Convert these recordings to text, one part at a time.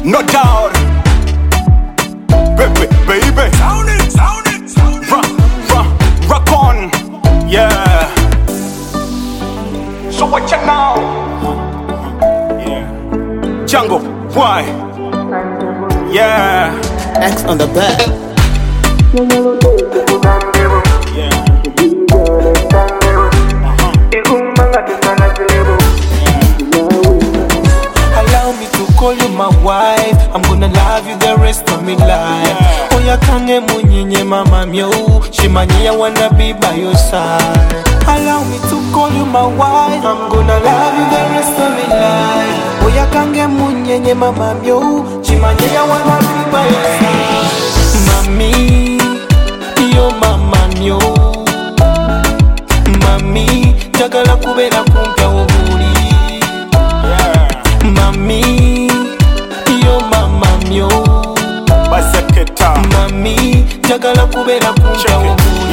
no doubt. Baby, baby. Sound it, sound it, sound it. Rock on, yeah. So watch it now. Yeah. Jungle, why? Yeah. X on the back. Yeah. Allow me to call you my wife. I'm gonna love you the rest of my life. Oya kange munyenye mama myo. Shimanya wanna be by your side. Allow me to call you my wife. I'm gonna love you the rest of my life. Oya kange munyenye mama myo. Shimanya wanna be by your side. Mami, yo mama myo. Mami, jagala kubera kumpa obuli. Mami, yo mama myo. Baseketa. Mami, jagala kubera kumpa obuli.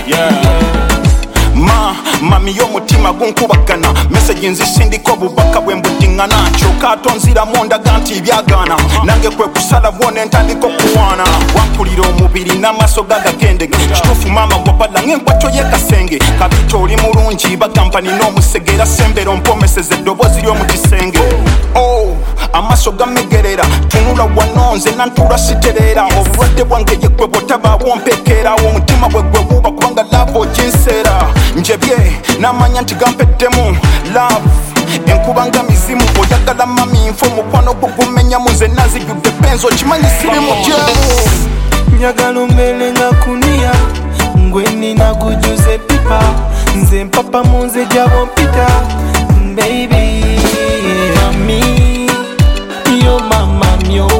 Mami y'omutima gunkubagana message nzisindika obubaka bwe mbuddingana kyokka atonziramu ndaga nti byagana nange kwe kusala bwone ntandika okuwaana wampulira omubiri n'amaaso gagakendege kituufu maama gwabala ng'enkwatyo y'ekasenge kabita oli mulungi bagamba nina omusegera sembera ompomeseza eddoboozi ly'omu kisenge amaaso gamegerera tunula wano nze nantuula sitereera obulwadde bwange ye gwe bw'otabaawo mpekeera omutima bwe gwe buuba kubanga laavu oginseera njebye n'amanya nti gampeddemu love enkuba nga mizimu oyagala mami nfe omukwano gwo gumenyamu nze nazijjudde benzi okimanyi siri mujeemu njagala ombeere nga kuniya ngwe nina gujuze pipa nze mpapa mu nze gyabo mpita baby mami yo mama myo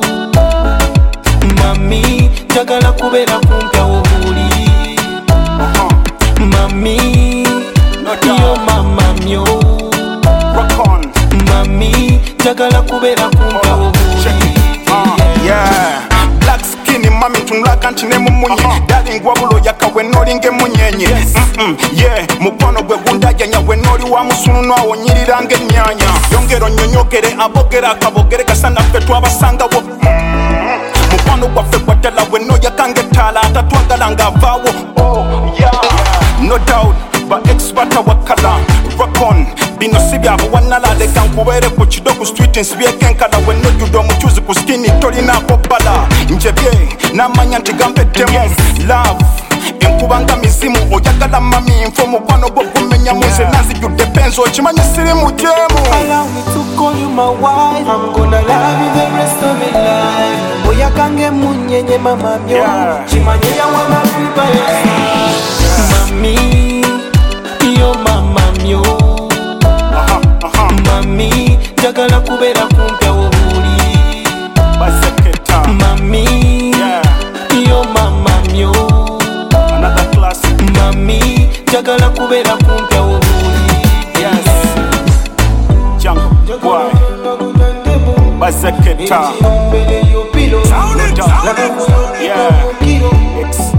mami njagala kubeera kumpa obuli mami yo mama myo mami njagala kubeera kumpa obuli black skin mami tunulaka nti ne mumunye darling wabulo yakawe nolinga emunyenye mukwano gwe gundajanya we noli wa musununu awo nyirira ng'ennyanya yongero nnyonyogere abogere akabogere kasana ffe twabasangawo mukwano gwaffe gwaddala we noyakanga ettaala atatwagala ng'avaawo no doubt ba ex batawakala rock on bino si byabo wanala leka nkubeere ku kido ku street nsibyeko enkala we nojjudde omukyuzi ku skini tolinaako bbala njebye n'amanya nti gampeddemu love enkuba nga mizimu oyagala mami nfe omukwano gwo gumenyamu nze nazijjudde benzi okimanyi siri mujeemu. Allow me to call you my wife. I'm gonna love you the rest of my life. Oya kange munyenye mama myo. Chimanye ya wanna be by your side. Mami, yo mama myo. Mami, jagala kubeera kumpa obuli. Baseketa. Mami, yo mama myo. Another classic. Mami, jagala kubeera kumpa obuli. Yes. Jungle, why? Baseketa. Sound it, sound it. Yeah.